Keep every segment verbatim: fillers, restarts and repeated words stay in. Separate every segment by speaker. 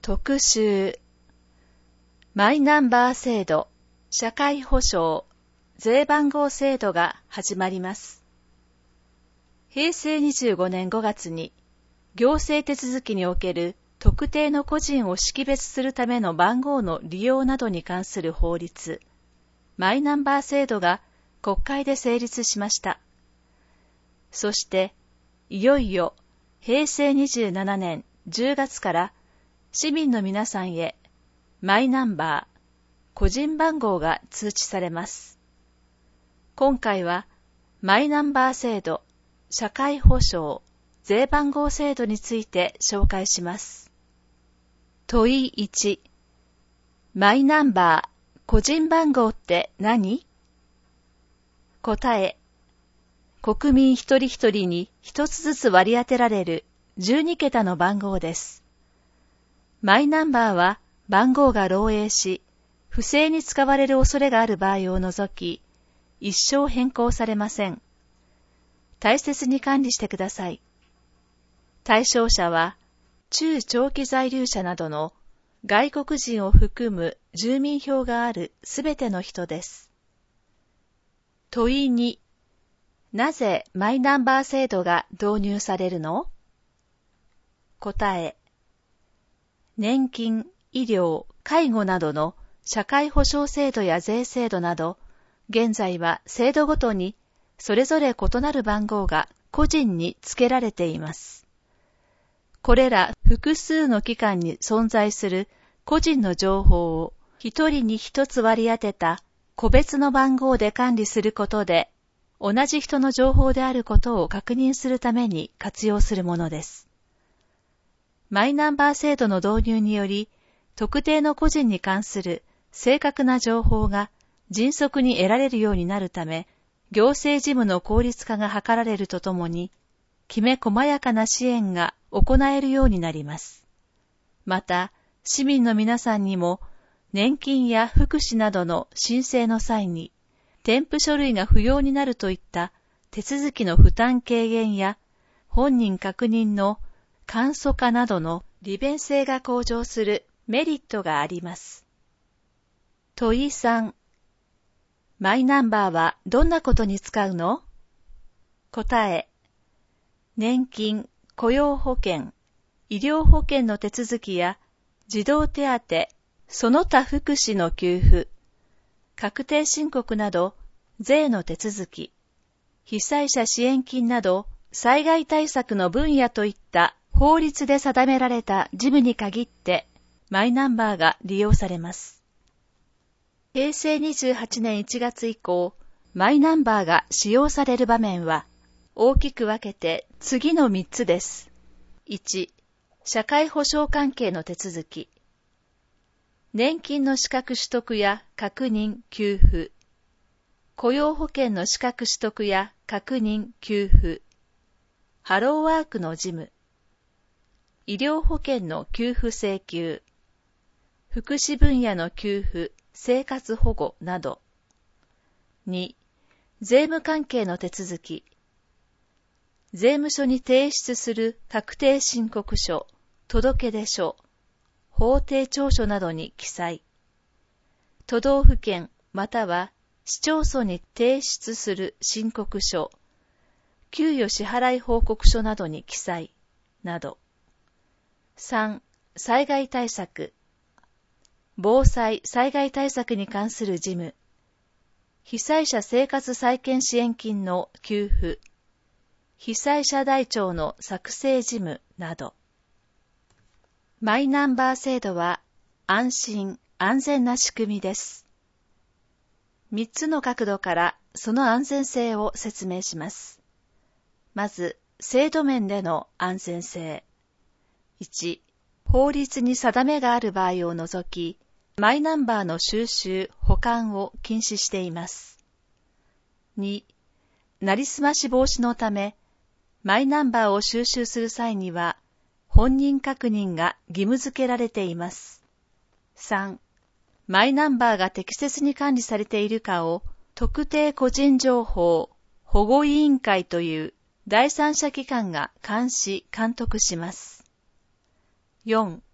Speaker 1: 特集マイナンバー制度、社会保障、税番号制度が始まります。へいせいにじゅうごねんごがつに行政手続きにおける特定の個人を識別するための番号の利用などに関する法律、マイナンバー制度が国会で成立しました。そして、いよいよへいせいにじゅうななねんじゅうがつから市民の皆さんへマイナンバー、個人番号が通知されます。今回はマイナンバー制度、社会保障、税番号制度について紹介します。問いいち、マイナンバー、個人番号って何？答え、国民一人一人に一つずつ割り当てられるじゅうにけたの番号です。マイナンバーは番号が漏洩し、不正に使われる恐れがある場合を除き、一生変更されません。大切に管理してください。対象者は、中長期在留者などの外国人を含む住民票があるすべての人です。問いに、なぜマイナンバー制度が導入されるの？答え、年金、医療、介護などの社会保障制度や税制度など、現在は制度ごとにそれぞれ異なる番号が個人に付けられています。これら複数の機関に存在する個人の情報を一人に一つ割り当てた個別の番号で管理することで、同じ人の情報であることを確認するために活用するものです。マイナンバー制度の導入により、特定の個人に関する正確な情報が迅速に得られるようになるため、行政事務の効率化が図られるとともに、きめ細やかな支援が行えるようになります。また、市民の皆さんにも、年金や福祉などの申請の際に、添付書類が不要になるといった手続きの負担軽減や、本人確認の簡素化などの利便性が向上するメリットがあります。問いさん、マイナンバーはどんなことに使うの？答え、年金、雇用保険、医療保険の手続きや児童手当、その他福祉の給付、確定申告など税の手続き、被災者支援金など災害対策の分野といった法律で定められた事務に限ってマイナンバーが利用されます。へいせいにじゅうはちねんいちがつ以降、マイナンバーが使用される場面は大きく分けて次のみっつです。いち、社会保障関係の手続き。年金の資格取得や確認・給付。雇用保険の資格取得や確認・給付。ハローワークの事務。医療保険の給付請求。福祉分野の給付、生活保護など。に、税務関係の手続き。税務署に提出する確定申告書、届出書、法定調書などに記載。都道府県または市町村に提出する申告書、給与支払い報告書などに記載、など。さん、災害対策。防災・災害対策に関する事務。被災者生活再建支援金の給付。被災者台帳の作成事務など。マイナンバー制度は安心・安全な仕組みです。みっつの角度からその安全性を説明します。まず、制度面での安全性。いち、法律に定めがある場合を除き、マイナンバーの収集・保管を禁止しています。に、なりすまし防止のため、マイナンバーを収集する際には、本人確認が義務付けられています。さん、マイナンバーが適切に管理されているかを、特定個人情報保護委員会という第三者機関が監視・監督します。よん、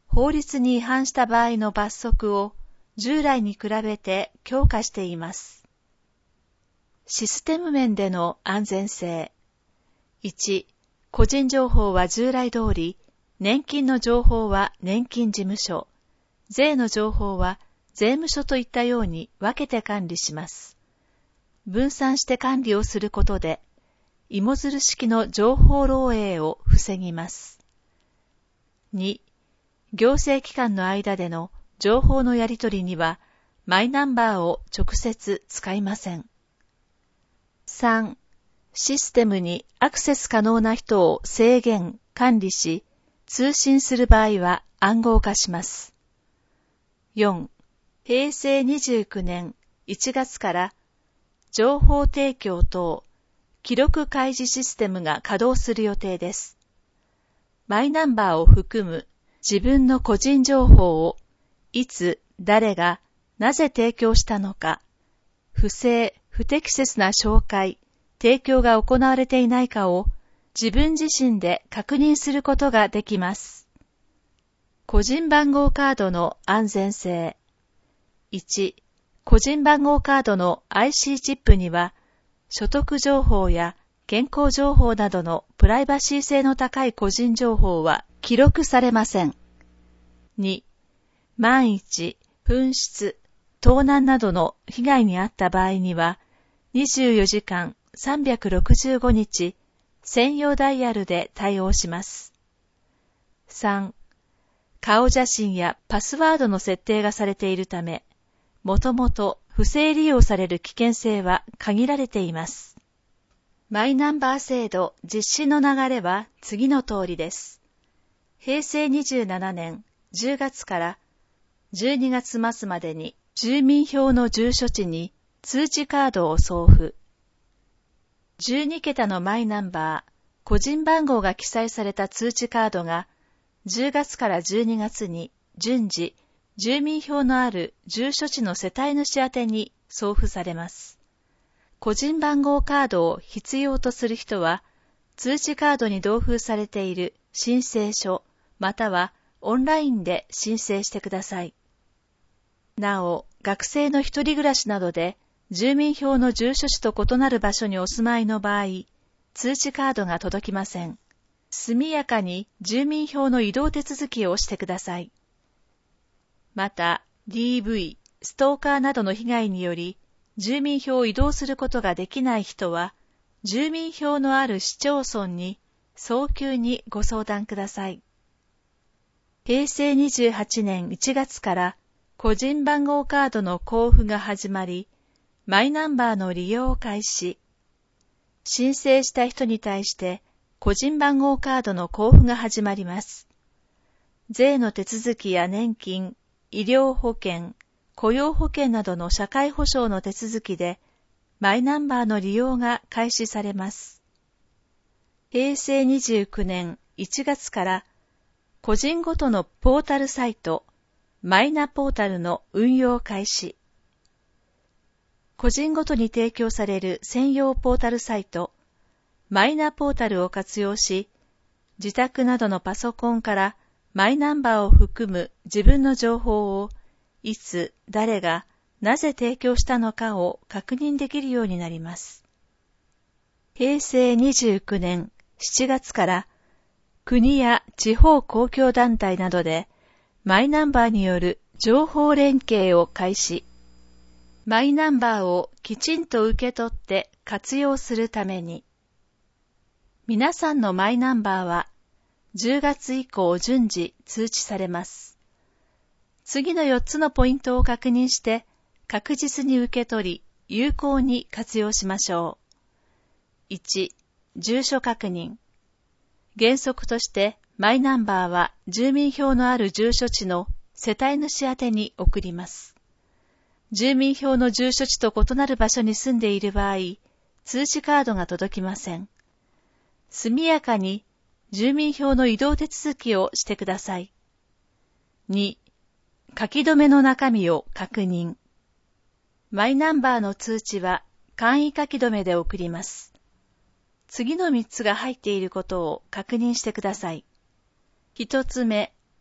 Speaker 1: 法律に違反した場合の罰則を従来に比べて強化しています。システム面での安全性。いち、個人情報は従来通り、年金の情報は年金事務所、税の情報は税務署といったように分けて管理します。分散して管理をすることで、芋づる式の情報漏洩を防ぎます。に、行政機関の間での情報のやり取りには、マイナンバーを直接使いません。さん、システムにアクセス可能な人を制限、管理し、通信する場合は暗号化します。よん、へいせいにじゅうきゅうねんいちがつから情報提供等記録開示システムが稼働する予定です。マイナンバーを含む自分の個人情報をいつ、誰が、なぜ提供したのか、不正、不適切な紹介、提供が行われていないかを自分自身で確認することができます。個人番号カードの安全性。いち、個人番号カードの アイシー チップには、所得情報や健康情報などのプライバシー性の高い個人情報は記録されません。に、万一、紛失、盗難などの被害に遭った場合には、にじゅうよじかんさんびゃくろくじゅうごにち、専用ダイヤルで対応します。さん、顔写真やパスワードの設定がされているため、もともと不正利用される危険性は限られています。マイナンバー制度実施の流れは次の通りです。へいせいにじゅうななねんじゅうがつからじゅうにがつ末までに住民票の住所地に通知カードを送付。じゅうにけたのマイナンバー、個人番号が記載された通知カードがじゅうがつからじゅうにがつに順次、住民票のある住所地の世帯主宛てに送付されます。個人番号カードを必要とする人は、通知カードに同封されている申請書、またはオンラインで申請してください。なお、学生の一人暮らしなどで、住民票の住所地と異なる場所にお住まいの場合、通知カードが届きません。速やかに住民票の移動手続きをしてください。また、ディーブイ、ストーカーなどの被害により、住民票を移動することができない人は、住民票のある市町村に早急にご相談ください。へいせいにじゅうはちねんいちがつから個人番号カードの交付が始まり、マイナンバーの利用を開始。申請した人に対して個人番号カードの交付が始まります。税の手続きや年金、医療保険、雇用保険などの社会保障の手続きで、マイナンバーの利用が開始されます。へいせいにじゅうきゅうねんいちがつから、個人ごとのポータルサイト、マイナポータルの運用開始。個人ごとに提供される専用ポータルサイト、マイナポータルを活用し、自宅などのパソコンからマイナンバーを含む自分の情報をいつ、誰が、なぜ提供したのかを確認できるようになります。へいせいにじゅうきゅうねんしちがつから国や地方公共団体などでマイナンバーによる情報連携を開始。マイナンバーをきちんと受け取って活用するために、皆さんのマイナンバーはじゅうがつ以降順次通知されます。次のよっつのポイントを確認して確実に受け取り有効に活用しましょう。いち、住所確認。原則としてマイナンバーは住民票のある住所地の世帯主宛てに送ります。住民票の住所地と異なる場所に住んでいる場合、通知カードが届きません。速やかに住民票の移動手続きをしてください。に、書き留めの中身を確認。マイナンバーの通知は簡易書き留めで送ります。次のみっつが入っていることを確認してください。ひとつめ、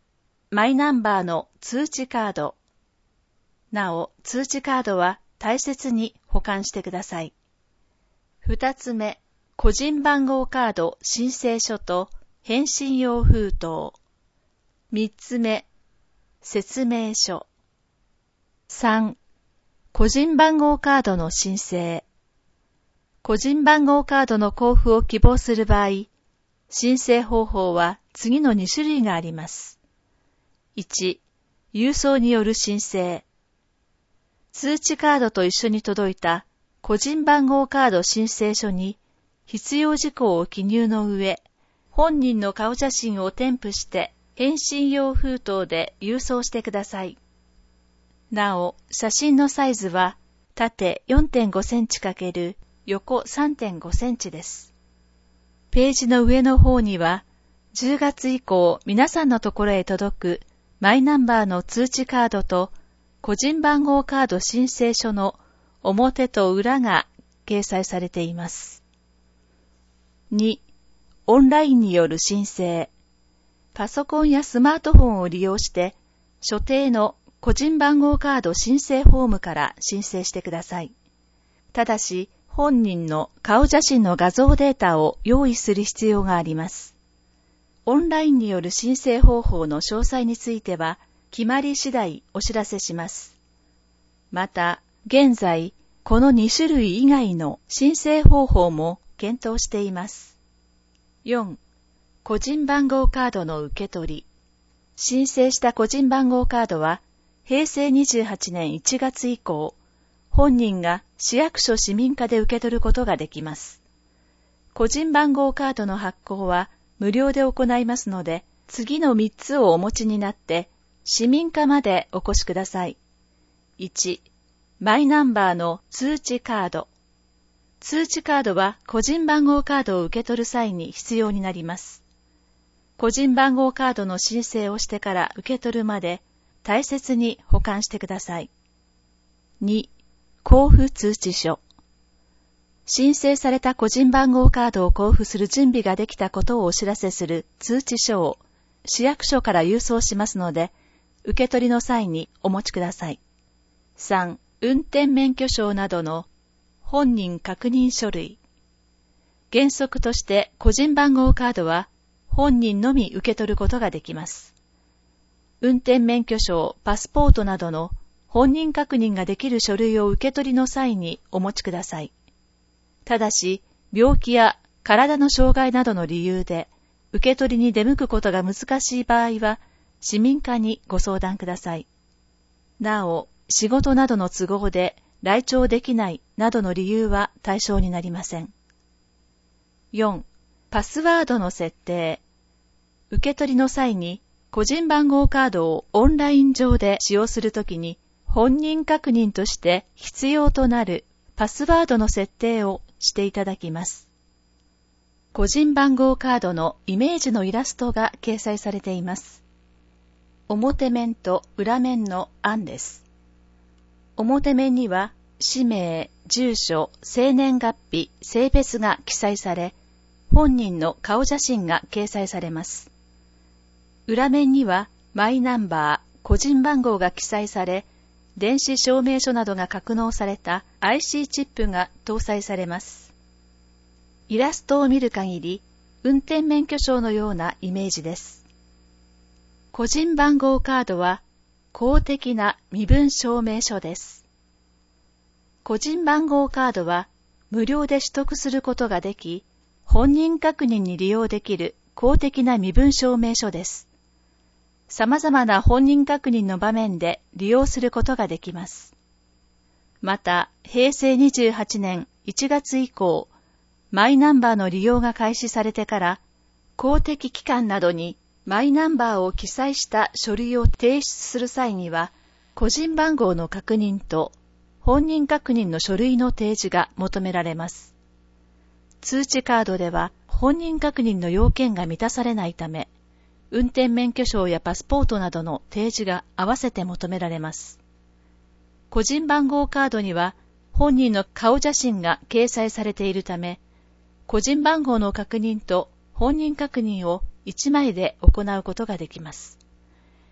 Speaker 1: マイナンバーの通知カード。なお、通知カードは大切に保管してください。二つ目、個人番号カード申請書と返信用封筒。三つ目、説明書。三、個人番号カードの申請。個人番号カードの交付を希望する場合、申請方法は次のに種類があります。いち、郵送による申請。通知カードと一緒に届いた個人番号カード申請書に必要事項を記入の上、本人の顔写真を添付して返信用封筒で郵送してください。なお、写真のサイズは縦 よんてんごセンチ×横 さんてんごセンチです。ページの上の方には、じゅうがつ以降皆さんのところへ届くマイナンバーの通知カードと個人番号カード申請書の表と裏が掲載されています。に、オンラインによる申請。パソコンやスマートフォンを利用して所定の個人番号カード申請フォームから申請してください。ただし、本人の顔写真の画像データを用意する必要があります。オンラインによる申請方法の詳細については、決まり次第お知らせします。また、現在、このに種類以外の申請方法も検討しています。よん、個人番号カードの受け取り。申請した個人番号カードは、へいせいにじゅうはちねんいちがつ以降、本人が市役所市民課で受け取ることができます。個人番号カードの発行は無料で行いますので、次のみっつをお持ちになって、市民課までお越しください。いち、マイナンバーの通知カード。通知カードは個人番号カードを受け取る際に必要になります。個人番号カードの申請をしてから受け取るまで大切に保管してください。に、交付通知書。申請された個人番号カードを交付する準備ができたことをお知らせする通知書を市役所から郵送しますので、受け取りの際にお持ちください。さん、運転免許証などの本人確認書類。原則として個人番号カードは本人のみ受け取ることができます。運転免許証、パスポートなどの本人確認ができる書類を受け取りの際にお持ちください。ただし、病気や体の障害などの理由で受け取りに出向くことが難しい場合は、市民課にご相談ください。なお、仕事などの都合で来庁できないなどの理由は対象になりません。よん、パスワードの設定。受け取りの際に個人番号カードをオンライン上で使用するときに、本人確認として必要となるパスワードの設定をしていただきます。個人番号カードのイメージのイラストが掲載されています。表面と裏面の案です。表面には氏名、住所、生年月日、性別が記載され、本人の顔写真が掲載されます。裏面にはマイナンバー、個人番号が記載され、電子証明書などが格納された アイシー チップが搭載されます。イラストを見る限り、運転免許証のようなイメージです。個人番号カードは公的な身分証明書です。個人番号カードは無料で取得することができ、本人確認に利用できる公的な身分証明書です。様々な本人確認の場面で利用することができます。また、へいせいにじゅうはちねんいちがつ以降、マイナンバーの利用が開始されてから、公的機関などにマイナンバーを記載した書類を提出する際には、個人番号の確認と本人確認の書類の提示が求められます。通知カードでは本人確認の要件が満たされないため、運転免許証やパスポートなどの提示が合わせて求められます。個人番号カードには本人の顔写真が掲載されているため、個人番号の確認と本人確認をいちまいで行うことができます。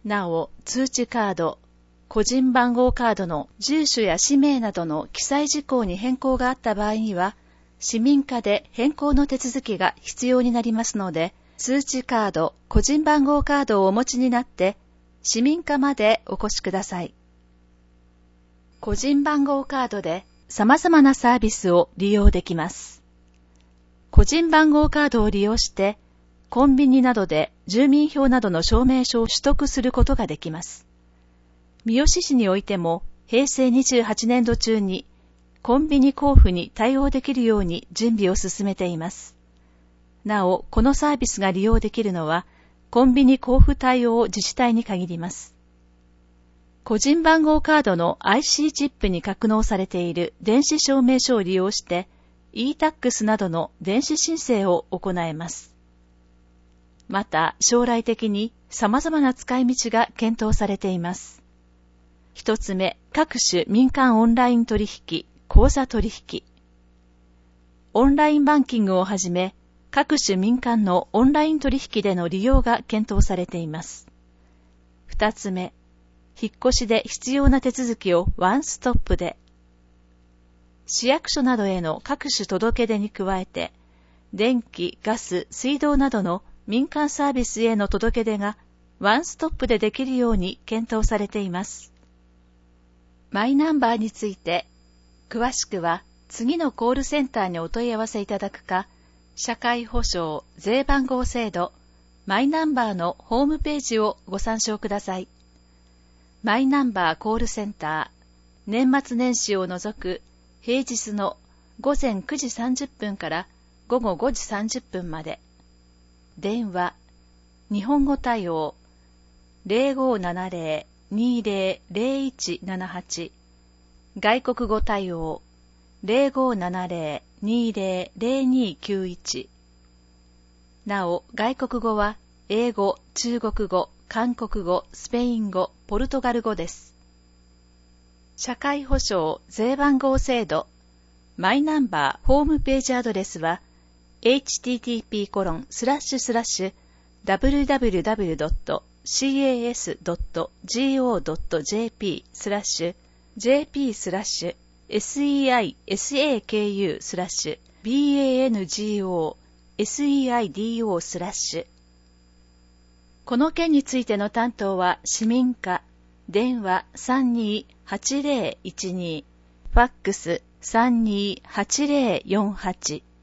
Speaker 1: なお、通知カード、個人番号カードの住所や氏名などの記載事項に変更があった場合には、市民課で変更の手続きが必要になりますので、通知カード、個人番号カードをお持ちになって、市民課までお越しください。個人番号カードで様々なサービスを利用できます。個人番号カードを利用して、コンビニなどで住民票などの証明書を取得することができます。三好市においても、平成にじゅうはちねんど中に、コンビニ交付に対応できるように準備を進めています。なお、このサービスが利用できるのは、コンビニ交付対応自治体に限ります。個人番号カードの アイシー チップに格納されている電子証明書を利用して、イータックス などの電子申請を行えます。また、将来的に様々な使い道が検討されています。一つ目、各種民間オンライン取引、口座取引。オンラインバンキングをはじめ、各種民間のオンライン取引での利用が検討されています。二つ目、引っ越しで必要な手続きをワンストップで。市役所などへの各種届け出に加えて、電気、ガス、水道などの民間サービスへの届け出がワンストップでできるように検討されています。マイナンバーについて、詳しくは次のコールセンターにお問い合わせいただくか、社会保障税番号制度マイナンバーのホームページをご参照ください。マイナンバーコールセンター、年末年始を除く平日のごぜんくじさんじゅっぷんからごごごじさんじゅっぷんまで。電話、日本語対応 ゼロごーななゼロ にーゼロ ゼロいちななはち、外国語対応 ゼロごーななゼロ にーゼロ ゼロにーきゅういち。なお、外国語は英語、中国語、韓国語、スペイン語、ポルトガル語です。社会保障税番号制度マイナンバーホームページアドレスは エイチティーティーピーコロンスラッシュスラッシュダブリューダブリューダブリュードットシーエーエスドットゴードットジェーピー スラッシュ ジェーピー スラッシュ セイサク スラッシュ バンゴ セイド スラッシュ。この件についての担当は市民課、電話 さんにーはちゼロいちにー、ファックス さんにーはちゼロよんはち。